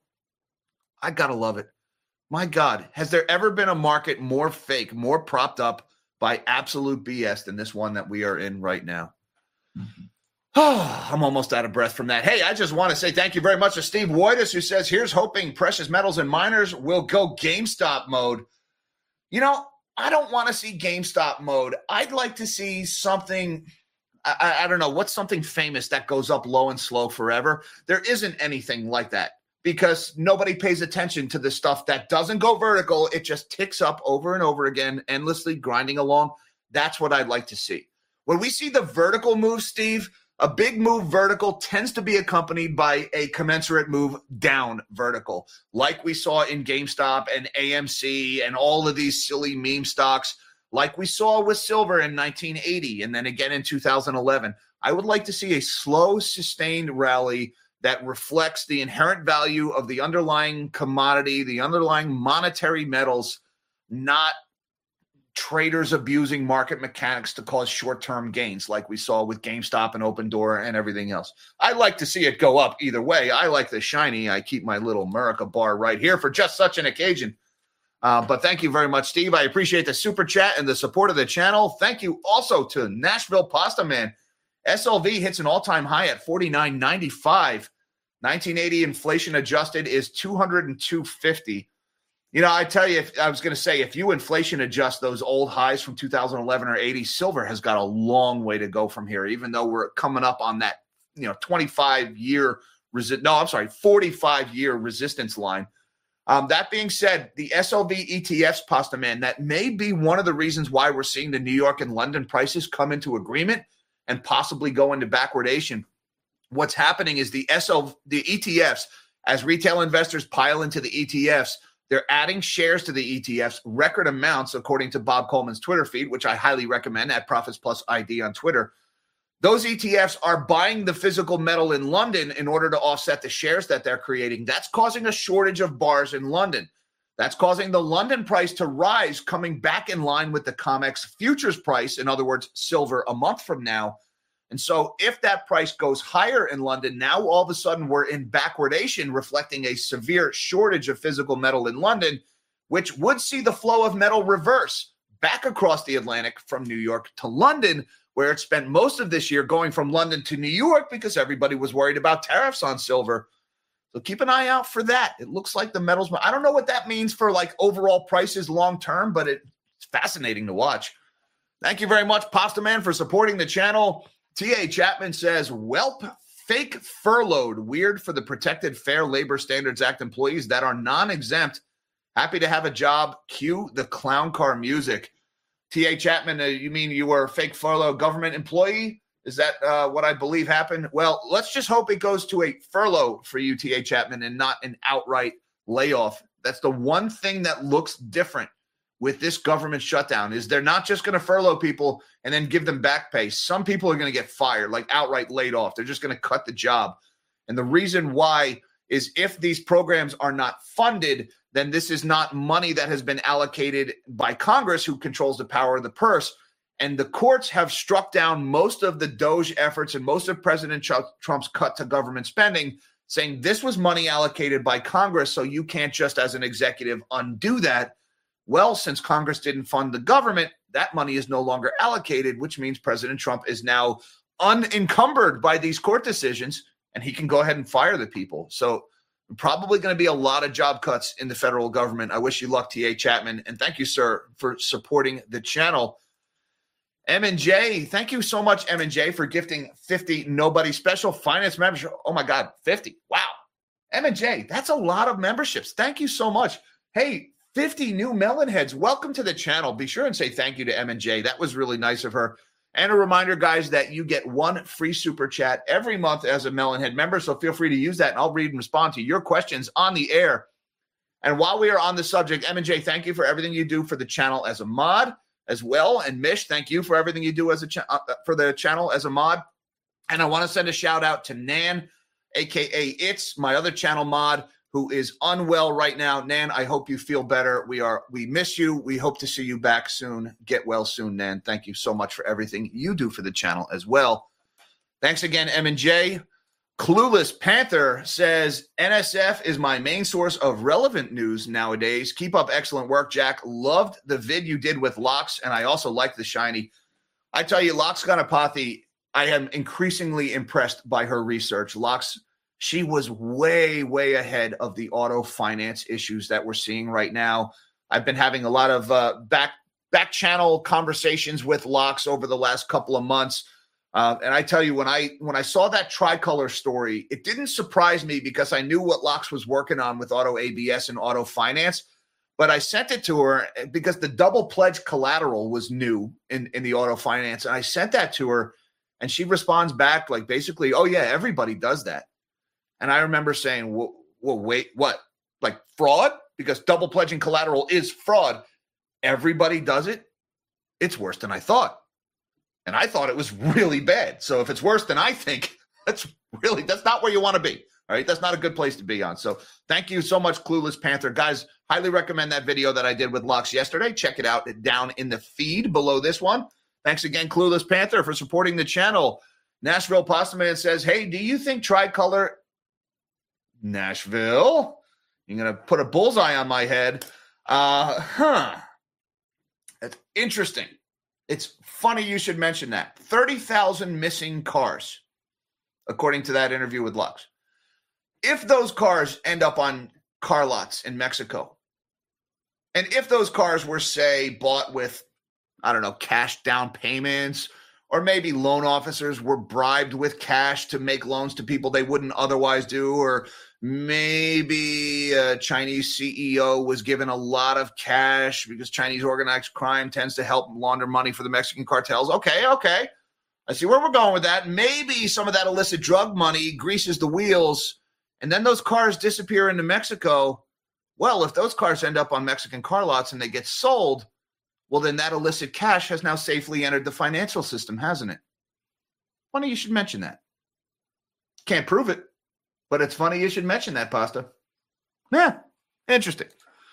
I got to love it. My God, has there ever been a market more fake, more propped up by absolute B S than this one that we are in right now? Mm-hmm. Oh, I'm almost out of breath from that. Hey, I just want to say thank you very much to Steve Woitis, who says, here's hoping precious metals and miners will go GameStop mode. You know, I don't want to see GameStop mode. I'd like to see something, I, I don't know, what's something famous that goes up low and slow forever? There isn't anything like that because nobody pays attention to the stuff that doesn't go vertical. It just ticks up over and over again, endlessly grinding along. That's what I'd like to see. When we see the vertical move, Steve, a big move vertical tends to be accompanied by a commensurate move down vertical, like we saw in GameStop and A M C and all of these silly meme stocks, like we saw with silver in nineteen eighty and then again in two thousand eleven. I would like to see a slow, sustained rally that reflects the inherent value of the underlying commodity, the underlying monetary metals, not traders abusing market mechanics to cause short-term gains like we saw with GameStop and Open Door and everything else. I like to see it go up either way. I like the shiny. I keep my little America bar right here for just such an occasion. Uh, but thank you very much, Steve. I appreciate the super chat and the support of the channel. Thank you also to Nashville Pasta Man. S L V hits an all-time high at forty-nine ninety-five. nineteen eighty inflation adjusted is two hundred two fifty. You know, I tell you, if, I was going to say, if you inflation adjust those old highs from two thousand eleven or eighty, silver has got a long way to go from here, even though we're coming up on that, you know, twenty-five year, resi- no, I'm sorry, forty-five year resistance line. Um, that being said, the S L V E T Fs, Pasta Man, that may be one of the reasons why we're seeing the New York and London prices come into agreement and possibly go into backwardation. What's happening is the S L V, the E T Fs, as retail investors pile into the E T Fs, they're adding shares to the E T Fs, record amounts, according to Bob Coleman's Twitter feed, which I highly recommend at Profits Plus I D on Twitter. Those E T Fs are buying the physical metal in London in order to offset the shares that they're creating. That's causing a shortage of bars in London. That's causing the London price to rise, coming back in line with the COMEX futures price, in other words, silver a month from now. And so if that price goes higher in London, now all of a sudden we're in backwardation, reflecting a severe shortage of physical metal in London, which would see the flow of metal reverse back across the Atlantic from New York to London, where it spent most of this year going from London to New York because everybody was worried about tariffs on silver. So keep an eye out for that. It looks like the metals, I don't know what that means for like overall prices long term, but it's fascinating to watch. Thank you very much, Pasta Man, for supporting the channel. T A Chapman says, Welp, fake furloughed. Weird for the Protected Fair Labor Standards Act employees that are non-exempt. Happy to have a job. Cue the clown car music. T A Chapman, uh, you mean you were a fake furlough government employee? Is that uh, what I believe happened? Well, let's just hope it goes to a furlough for you, T A Chapman, and not an outright layoff. That's the one thing that looks different with this government shutdown, is they're not just going to furlough people and then give them back pay. Some people are going to get fired, like outright laid off. They're just going to cut the job. And the reason why is if these programs are not funded, then this is not money that has been allocated by Congress, who controls the power of the purse. And the courts have struck down most of the DOGE efforts and most of President Trump's cut to government spending, saying this was money allocated by Congress, so you can't just as an executive undo that. Well, since Congress didn't fund the government, that money is no longer allocated, which means President Trump is now unencumbered by these court decisions, and he can go ahead and fire the people. So probably going to be a lot of job cuts in the federal government. I wish you luck, T A Chapman, and thank you, sir, for supporting the channel. M and J, thank you so much, M and J, for gifting fifty Nobody Special Finance membership. Oh, my God, fifty. Wow. M and J, that's a lot of memberships. Thank you so much. Hey, fifty new Melon Heads. Welcome to the channel. Be sure and say thank you to M and J. That was really nice of her. And a reminder, guys, that you get one free super chat every month as a Melon Head member. So feel free to use that, and I'll read and respond to your questions on the air. And while we are on the subject, M and J, thank you for everything you do for the channel as a mod as well. And Mish, thank you for everything you do as a cha- uh, for the channel as a mod. And I want to send a shout out to Nan, a k a. It's my other channel mod, who is unwell right now. Nan, I hope you feel better. We are, we miss you. We hope to see you back soon. Get well soon, Nan. Thank you so much for everything you do for the channel as well. Thanks again, M and J. Clueless Panther says, N S F is my main source of relevant news nowadays. Keep up excellent work, Jack. Loved the vid you did with Locks, and I also like the shiny. I tell you, Locks Ganapathy, I am increasingly impressed by her research. Locks, she was way, way ahead of the auto finance issues that we're seeing right now. I've been having a lot of uh, back back channel conversations with Locks over the last couple of months. Uh, and I tell you, when I when I saw that Tricolor story, it didn't surprise me because I knew what Locks was working on with auto A B S and auto finance. But I sent it to her because the double pledge collateral was new in, in the auto finance. And I sent that to her, and she responds back like basically, oh, yeah, everybody does that. And I remember saying, well, well, wait, what? Like fraud? Because double pledging collateral is fraud. Everybody does it? It's worse than I thought. And I thought it was really bad. So if it's worse than I think, that's really, that's not where you want to be. All right. That's not a good place to be on. So thank you so much, Clueless Panther. Guys, highly recommend that video that I did with Locks yesterday. Check it out down in the feed below this one. Thanks again, Clueless Panther, for supporting the channel. Nashville Pasta Man says, hey, do you think Tricolor Nashville? You're going to put a bullseye on my head. Uh, huh. That's interesting. It's funny you should mention that. thirty thousand missing cars, according to that interview with Lux. If those cars end up on car lots in Mexico, and if those cars were, say, bought with, I don't know, cash down payments, or maybe loan officers were bribed with cash to make loans to people they wouldn't otherwise do, or maybe a Chinese C E O was given a lot of cash because Chinese organized crime tends to help launder money for the Mexican cartels. Okay, okay. I see where we're going with that. Maybe some of that illicit drug money greases the wheels, and then those cars disappear into Mexico. Well, if those cars end up on Mexican car lots and they get sold, well, then that illicit cash has now safely entered the financial system, hasn't it? Funny you should mention that. Can't prove it, but it's funny you should mention that, Pasta. Yeah, interesting.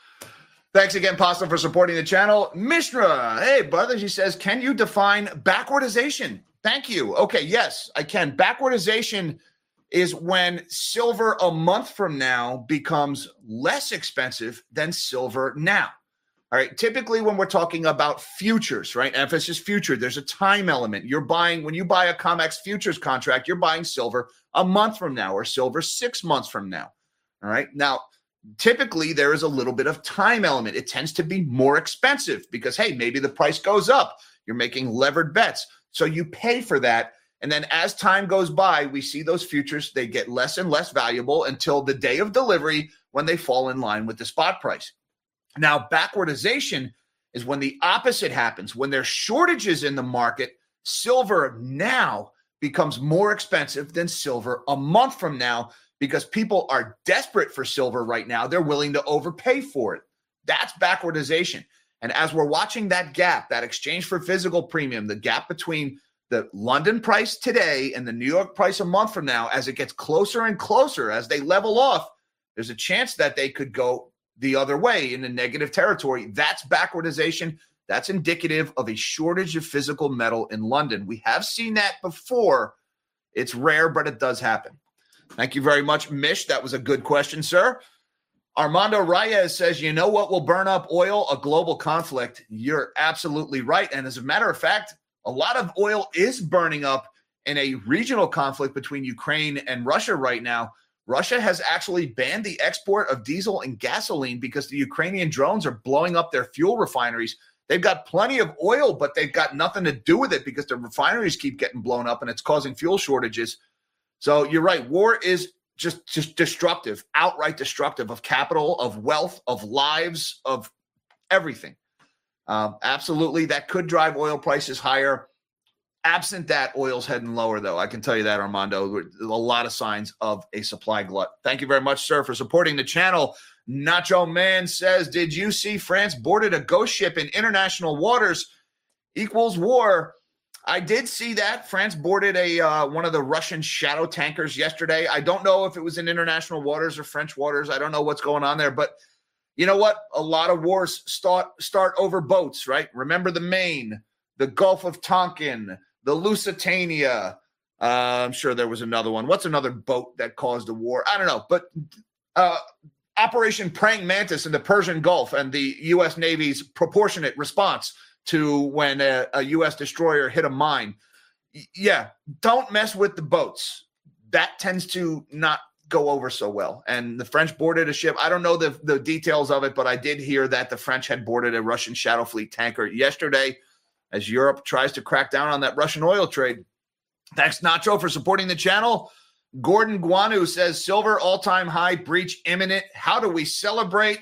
Thanks again, Pasta, for supporting the channel. Mishra, hey, brother, she says, can you define backwardization? Thank you. Okay, yes, I can. Backwardization is when silver a month from now becomes less expensive than silver now. All right, typically when we're talking about futures, right, emphasis future, there's a time element. You're buying, when you buy a COMEX futures contract, you're buying silver a month from now or silver six months from now. All right, now, typically there is a little bit of time element. It tends to be more expensive because, hey, maybe the price goes up. You're making levered bets. So you pay for that. And then as time goes by, we see those futures, they get less and less valuable until the day of delivery when they fall in line with the spot price. Now, backwardization is when the opposite happens. When there's shortages in the market, silver now becomes more expensive than silver a month from now because people are desperate for silver right now. They're willing to overpay for it. That's backwardization. And as we're watching that gap, that exchange for physical premium, the gap between the London price today and the New York price a month from now, as it gets closer and closer, as they level off, there's a chance that they could go the other way in the negative territory. That's backwardization. That's indicative of a shortage of physical metal in London. We have seen that before. It's rare, but it does happen. Thank you very much, Mish. That was a good question, sir. Armando Reyes says, you know what will burn up oil? A global conflict. You're absolutely right. And as a matter of fact, a lot of oil is burning up in a regional conflict between Ukraine and Russia right now. Russia has actually banned the export of diesel and gasoline because the Ukrainian drones are blowing up their fuel refineries. They've got plenty of oil, but they've got nothing to do with it because the refineries keep getting blown up and it's causing fuel shortages. So you're right. War is just, just destructive, outright destructive of capital, of wealth, of lives, of everything. Um, absolutely. That could drive oil prices higher. Absent that, oil's heading lower, though. I can tell you that, Armando. There's a lot of signs of a supply glut. Thank you very much, sir, for supporting the channel. Nacho Man says, did you see France boarded a ghost ship in international waters equals war? I did see that. France boarded a uh, one of the Russian shadow tankers yesterday. I don't know if it was in international waters or French waters. I don't know what's going on there. But you know what? A lot of wars start, start over boats, right? Remember the Maine, the Gulf of Tonkin, the Lusitania. Uh, I'm sure there was another one. What's another boat that caused a war? I don't know. But uh, Operation Praying Mantis in the Persian Gulf and the U S Navy's proportionate response to when a, a U S destroyer hit a mine. Y- yeah, don't mess with the boats. That tends to not go over so well. And the French boarded a ship. I don't know the, the details of it, but I did hear that the French had boarded a Russian Shadow Fleet tanker yesterday as Europe tries to crack down on that Russian oil trade. Thanks, Nacho, for supporting the channel. Gordon Guanu says, silver all-time high, breach imminent. How do we celebrate?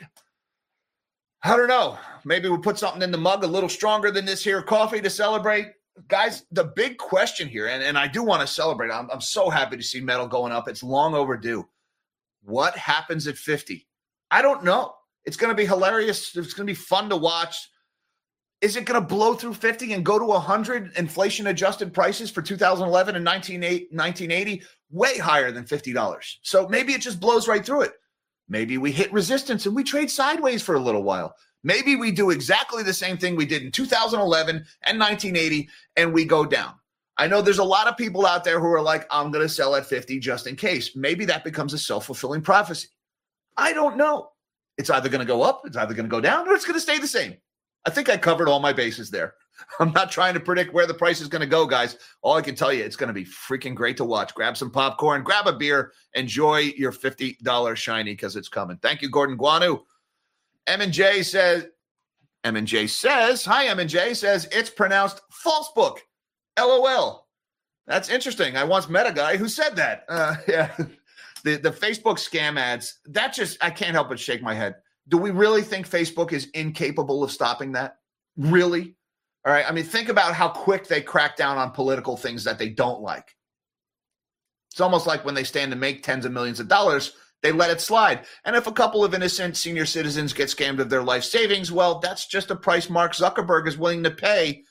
I don't know. Maybe we put something in the mug a little stronger than this here coffee to celebrate. Guys, the big question here, and, and I do want to celebrate. I'm, I'm so happy to see metal going up. It's long overdue. What happens at fifty? I don't know. It's going to be hilarious. It's going to be fun to watch. Is it going to blow through fifty and go to one hundred inflation-adjusted prices for two thousand eleven and nineteen eighty? Way higher than fifty dollars. So maybe it just blows right through it. Maybe we hit resistance and we trade sideways for a little while. Maybe we do exactly the same thing we did in two thousand eleven and nineteen eighty and we go down. I know there's a lot of people out there who are like, I'm going to sell at fifty just in case. Maybe that becomes a self-fulfilling prophecy. I don't know. It's either going to go up, it's either going to go down, or it's going to stay the same. I think I covered all my bases there. I'm not trying to predict where the price is going to go, guys. All I can tell you, it's going to be freaking great to watch. Grab some popcorn, grab a beer, enjoy your fifty dollars shiny because it's coming. Thank you, Gordon Guanu. M and J says, M and J says, hi, M and J says, it's pronounced false book. LOL. That's interesting. I once met a guy who said that. Uh, yeah. The, the Facebook scam ads, that just, I can't help but shake my head. Do we really think Facebook is incapable of stopping that? Really? All right. I mean, think about how quick they crack down on political things that they don't like. It's almost like when they stand to make tens of millions of dollars, they let it slide. And if a couple of innocent senior citizens get scammed of their life savings, well, that's just a price Mark Zuckerberg is willing to pay.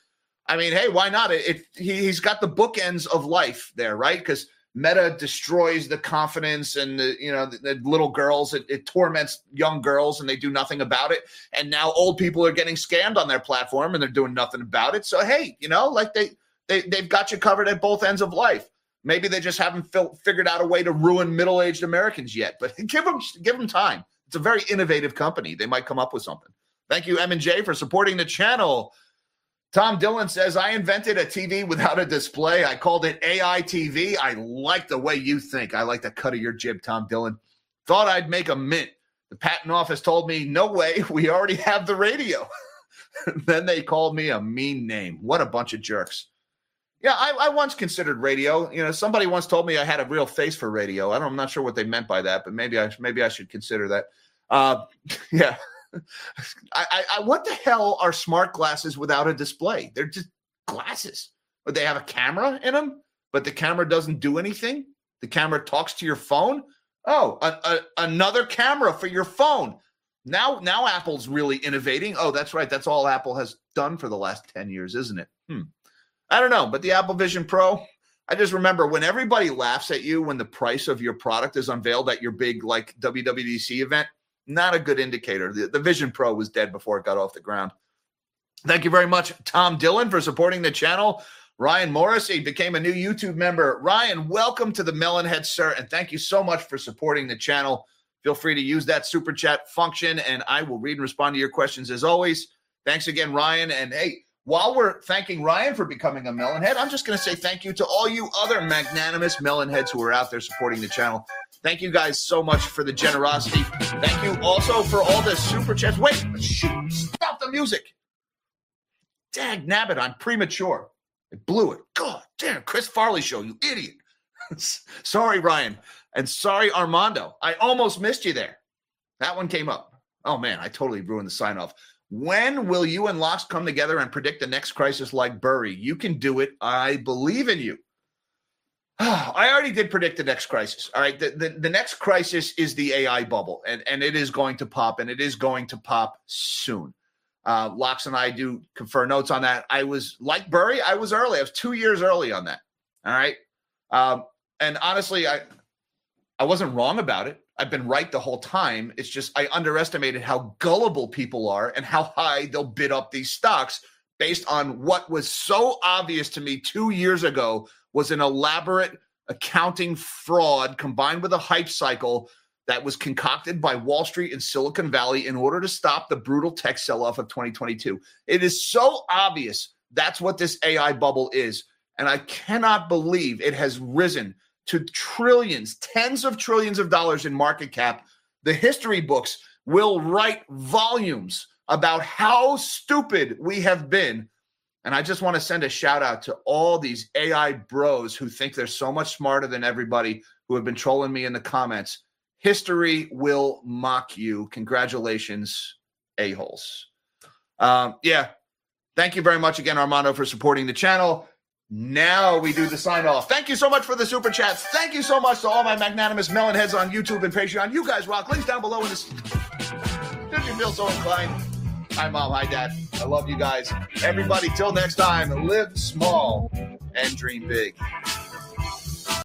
I mean, hey, why not? It, it he, he's got the bookends of life there, right? Because Meta destroys the confidence and the, you know, the, the little girls. It, it torments young girls and they do nothing about it. And now old people are getting scammed on their platform and they're doing nothing about it. So, hey, you know, like they, they, they've got you covered at both ends of life. Maybe they just haven't fil- figured out a way to ruin middle-aged Americans yet, but give them, give them time. It's a very innovative company. They might come up with something. Thank you, M and J, for supporting the channel. Tom Dillon says, I invented a T V without a display. I called it A I T V. I like the way you think. I like the cut of your jib, Tom Dillon. Thought I'd make a mint. The patent office told me, no way, we already have the radio. Then they called me a mean name. What a bunch of jerks. Yeah, I, I once considered radio. You know, somebody once told me I had a real face for radio. I don't, I'm not sure what they meant by that, but maybe I maybe I should consider that. Uh, yeah. I, I, I, what the hell are smart glasses without a display? They're just glasses. But they have a camera in them, but the camera doesn't do anything. The camera talks to your phone. Oh, a, a, another camera for your phone. Now, now Apple's really innovating. Oh, that's right. That's all Apple has done for the last ten years, isn't it? Hmm. I don't know, but the Apple Vision Pro, I just remember when everybody laughs at you when the price of your product is unveiled at your big like W W D C event, not a good indicator. The, the Vision Pro was dead before it got off the ground. Thank you very much, Tom Dillon, for supporting the channel. Ryan Morrissey became a new YouTube member. Ryan, welcome to the Melonhead, sir, and thank you so much for supporting the channel. Feel free to use that super chat function, and I will read and respond to your questions as always. Thanks again, Ryan. And hey, while we're thanking Ryan for becoming a Melonhead, I'm just going to say thank you to all you other magnanimous Melonheads who are out there supporting the channel. Thank you guys so much for the generosity. Thank you also for all the super chats. Wait, shoot, stop the music. Dag nabbit, I'm premature. I blew it. God damn, Chris Farley show, you idiot. Sorry, Ryan. And sorry, Armando. I almost missed you there. That one came up. Oh, man, I totally ruined the sign-off. When will you and Locks come together and predict the next crisis like Burry? You can do it. I believe in you. I already did predict the next crisis. All right. The, the, the next crisis is the A I bubble, and, and it is going to pop, and it is going to pop soon. Uh, Locks and I do confer notes on that. I was like Burry. I was early. I was two years early on that. All right. Um, and honestly, I, I wasn't wrong about it. I've been right the whole time. It's just I underestimated how gullible people are and how high they'll bid up these stocks based on what was so obvious to me two years ago was an elaborate accounting fraud combined with a hype cycle that was concocted by Wall Street and Silicon Valley in order to stop the brutal tech sell-off of twenty twenty-two. It is so obvious that's what this A I bubble is, and I cannot believe it has risen to trillions, tens of trillions of dollars in market cap. The history books will write volumes about how stupid we have been. And I just want to send a shout out to all these A I bros who think they're so much smarter than everybody who have been trolling me in the comments. History will mock you. Congratulations, a-holes. Um, yeah. Thank you very much again, Armando, for supporting the channel. Now we do the sign off. Thank you so much for the super chats. Thank you so much to all my magnanimous Melonheads on YouTube and Patreon. You guys rock. Links down below in this. If you feel so inclined. Hi, Mom. Hi, Dad. I love you guys. Everybody, till next time, live small and dream big.